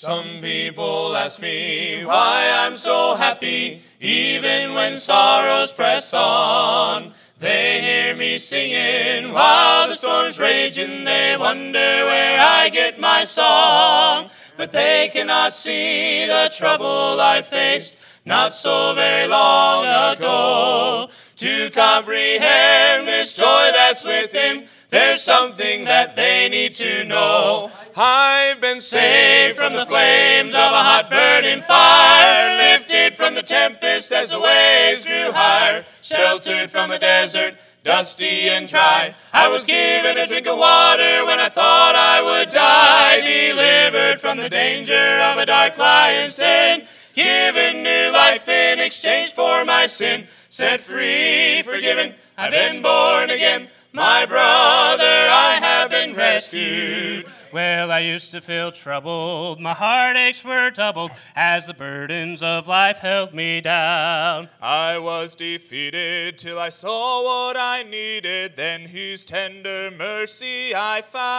Some people ask me why I'm so happy, even when sorrows press on. They hear me singing while the storm's raging. They wonder where I get my song. But they cannot see the trouble I faced not so very long ago. To comprehend this joy that's within, there's something that they need to know. I've been saved from the flames of a hot burning fire, lifted from the tempest as the waves grew higher, sheltered from a desert, dusty and dry. I was given a drink of water when I thought I would die, delivered from the danger of a dark lion's den, given new life in exchange for my sin, set free, forgiven, I've been born again. My brother, I have been rescued. Well, I used to feel troubled. My heartaches were doubled as the burdens of life held me down. I was defeated till I saw what I needed. Then his tender mercy I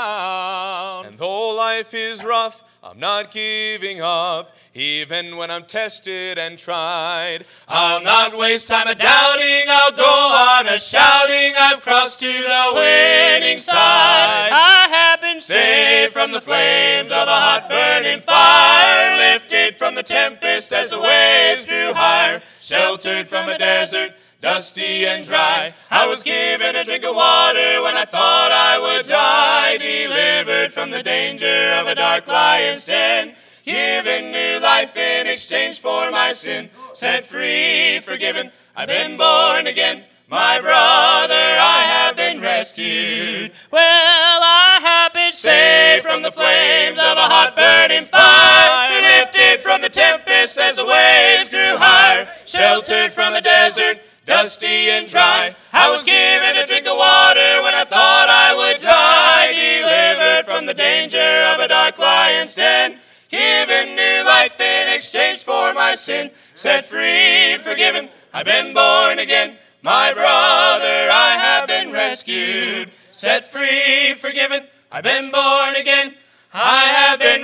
found. And though life is rough, I'm not giving up. Even when I'm tested and tried, I'll not waste time a doubting. I'll go on a shouting. I've crossed to the winning side. I have been saved from the flames of a hot burning fire, lifted from the tempest as the waves grew higher, sheltered from a desert, dusty and dry. I was given a drink of water when I thought I would die, delivered from the danger of a dark lion's den, given new life in exchange for my sin, set free, forgiven, I've been born again. My brother, I have been rescued. Well, I have been saved from the flames of a hot burning fire, lifted from the tempest as the waves grew higher, sheltered from a desert, dusty and dry. I was given a drink of water when I thought I would die, delivered from the danger of a dark lion's den, given new life in exchange for my sin, set free, forgiven, I've been born again. My brother, I have been rescued, set free, forgiven, I've been born again. I have been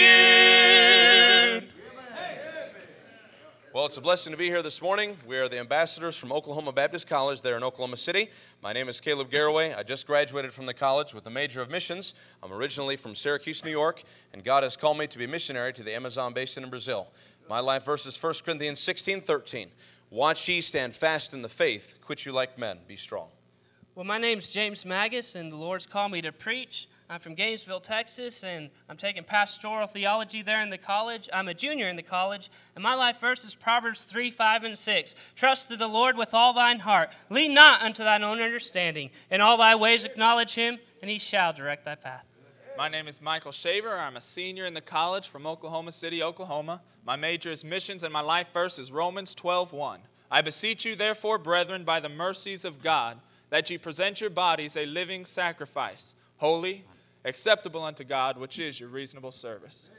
rescued. Well, it's a blessing to be here this morning. We are the ambassadors from Oklahoma Baptist College there in Oklahoma City. My name is Caleb Garraway. I just graduated from the college with a major of missions. I'm originally from Syracuse, New York, and God has called me to be a missionary to the Amazon basin in Brazil. My life verse is 1 Corinthians 16:13. Watch ye, stand fast in the faith, quit you like men, be strong. Well, my name's James Magus, and the Lord's called me to preach. I'm from Gainesville, Texas, and I'm taking pastoral theology there in the college. I'm a junior in the college, and my life verse is Proverbs 3:5-6. Trust in the Lord with all thine heart. Lean not unto thine own understanding. In all thy ways acknowledge him, and he shall direct thy path. My name is Michael Shaver. I'm a senior in the college from Oklahoma City, Oklahoma. My major is missions, and my life verse is Romans 12:1. I beseech you, therefore, brethren, by the mercies of God, that ye present your bodies a living sacrifice, holy, acceptable unto God, which is your reasonable service.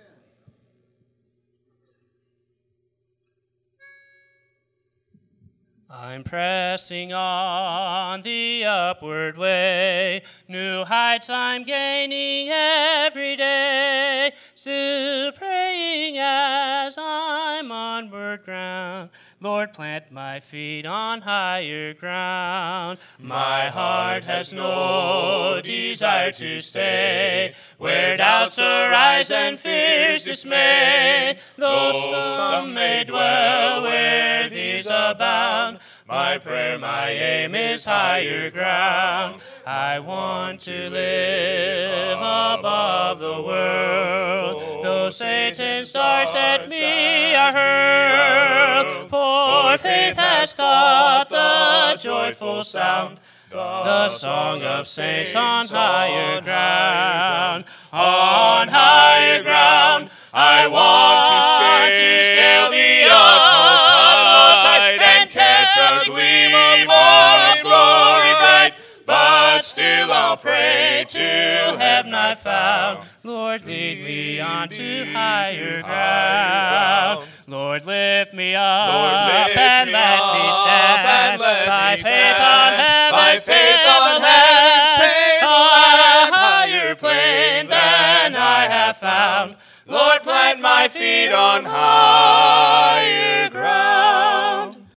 I'm pressing on the upward way, new heights I'm gaining every day, still praying as I'm onward ground. Lord, plant my feet on higher ground. My heart has no desire to stay where doubts arise and fears dismay. Though some may dwell where these abound, my prayer, my aim is higher ground. I want to live above the world, though Satan's darts at me are hurled. For faith has caught the joyful sound, the song of saints on higher ground. On higher ground, I want to scale the utmost height and catch a gleam of morning glory bright. But still I'll pray till heaven I found. Lord, lead me on to higher ground. Lord, lift me up and let me stand by faith on heaven's table, a higher plane than I have found. Lord, plant my my feet on high.